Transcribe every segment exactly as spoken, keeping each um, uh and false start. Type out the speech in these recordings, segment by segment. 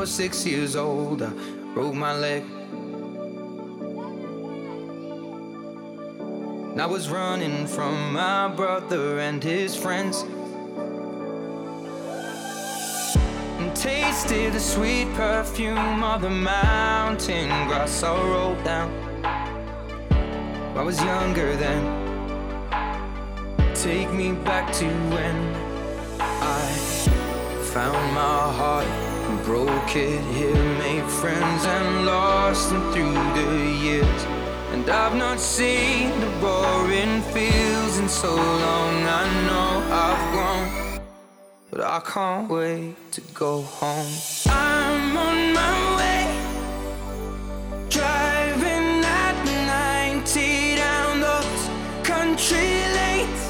was six years old, I broke my leg. I was running from my brother and his friends, and tasted the sweet perfume of the mountain grass I rolled down. I was younger then. Take me back to when I found my heart and broke it here, made friends and lost them through the years. And I've not seen the boring fields in so long. I know I've grown, but I can't wait to go home. I'm on my way, driving at ninety down those country lanes,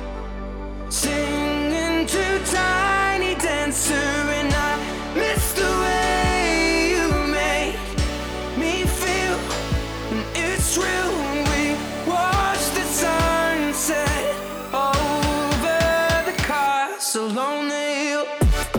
singing to Tiny Dancer, and I miss the way you make me feel. And it's real when we watch the sunset over the castle on the hill.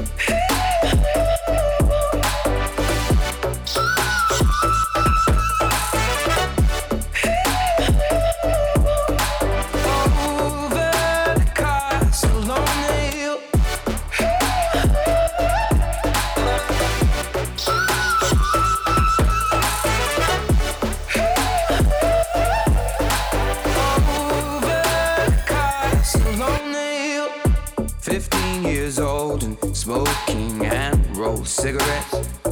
Fifteen years old and smoking and rolled cigarettes,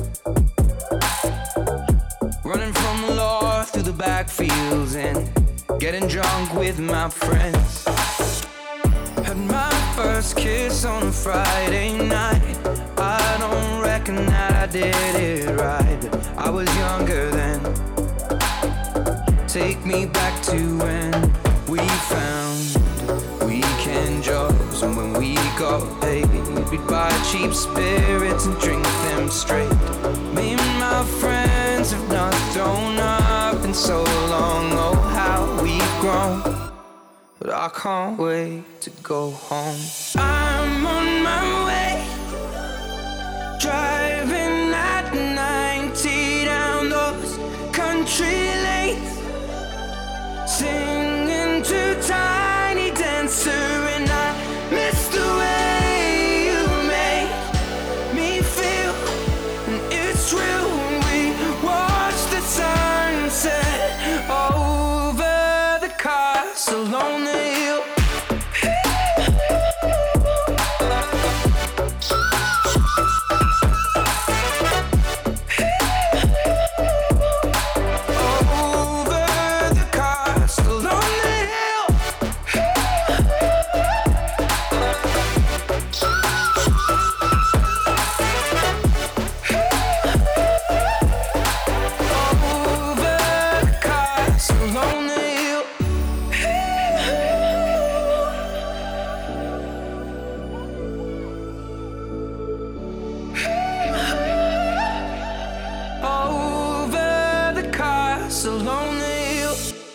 running from the law through the backfields and getting drunk with my friends. Had my first kiss on a Friday night. I don't reckon that I did it right, but I was younger then. Take me back to when we found weekend jobs, and when we got paid, we'd buy cheap spirits and drink them straight. Me and my friends have not thrown up in so long. Oh, how we've grown, but I can't wait to go home. I'm on my way, driving at ninety down those country lanes, singing to Tiny Dancer, and I miss the way you make me feel. And it's real when we watch the sunset over the castle on the hill. So lonely.